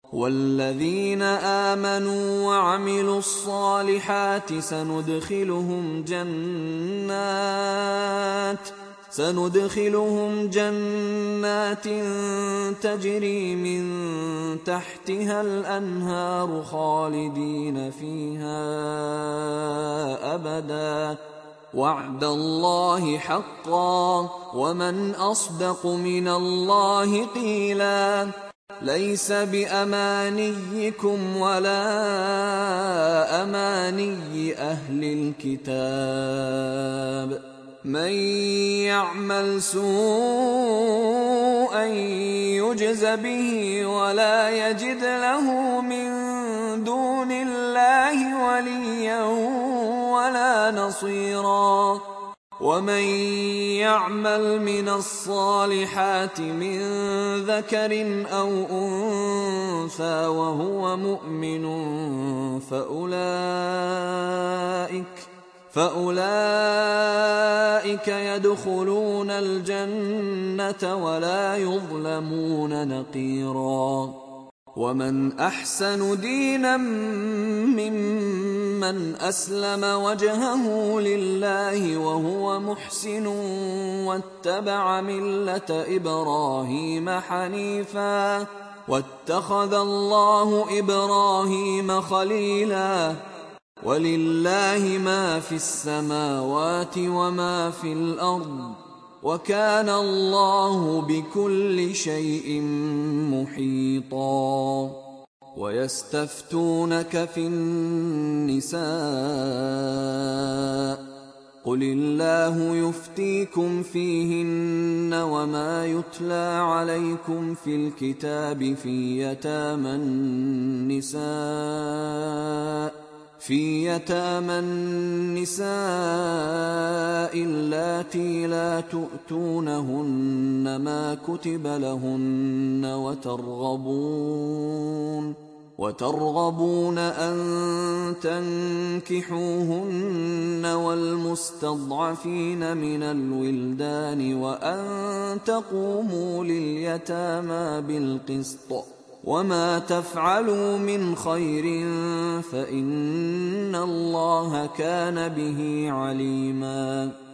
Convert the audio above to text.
والذين آمنوا وعملوا الصالحات سندخلهم جنات تجري من تحتها الأنهار خالدين فيها أبدا وعد الله حقا ومن أصدق من الله قيلا ليس بأمانيكم ولا أماني أهل الكتاب من يعمل سوءا يجز به ولا يجد له من دون الله وليا ولا نصيرا ومن يعمل من الصالحات من ذكر أو أنثى وهو مؤمن فأولئك يدخلون الجنة ولا يظلمون نقيرا ومن أحسن دينا ممن أسلم وجهه لله وهو محسن واتبع ملة إبراهيم حنيفا واتخذ الله إبراهيم خليلا ولله ما في السماوات وما في الأرض وكان الله بكل شيء محيطا ويستفتونك في النساء قل الله يفتيكم فيهن وما يتلى عليكم في الكتاب في يتامى النساء اللاتي لا تؤتونهن ما كتب لهن وترغبون أن تنكحوهن والمستضعفين من الولدان وأن تقوموا لليتامى بالقسط وما تفعلوا من خير فإن الله كان به عليما